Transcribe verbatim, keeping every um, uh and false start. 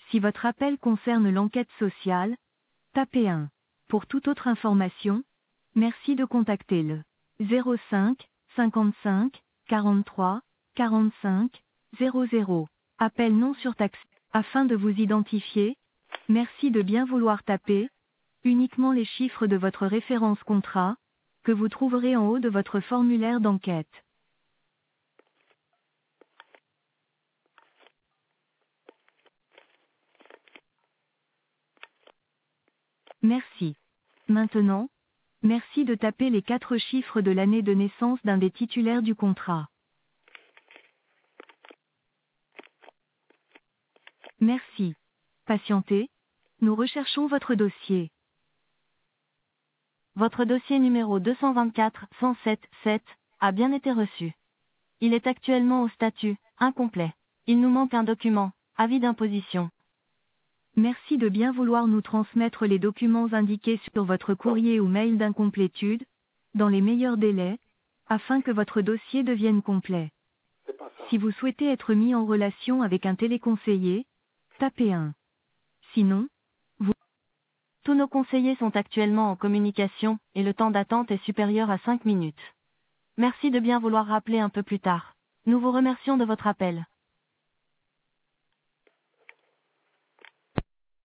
Si votre appel concerne l'enquête sociale, tapez un. Pour toute autre information, merci de contacter le zéro cinq, cinquante-cinq, quarante-trois, quarante-cinq, zéro zéro. Appel non surtaxé. Afin de vous identifier, merci de bien vouloir taper uniquement les chiffres de votre référence contrat, que vous trouverez en haut de votre formulaire d'enquête. Merci. Maintenant, merci de taper les quatre chiffres de l'année de naissance d'un des titulaires du contrat. Merci. Patientez, nous recherchons votre dossier. Votre dossier numéro deux cent vingt-quatre cent sept sept a bien été reçu. Il est actuellement au statut incomplet. Il nous manque un document, avis d'imposition. Merci de bien vouloir nous transmettre les documents indiqués sur votre courrier ou mail d'incomplétude, dans les meilleurs délais, afin que votre dossier devienne complet. C'est pas ça. Si vous souhaitez être mis en relation avec un téléconseiller, tapez un. Sinon, vous... Tous nos conseillers sont actuellement en communication, et le temps d'attente est supérieur à cinq minutes. Merci de bien vouloir rappeler un peu plus tard. Nous vous remercions de votre appel.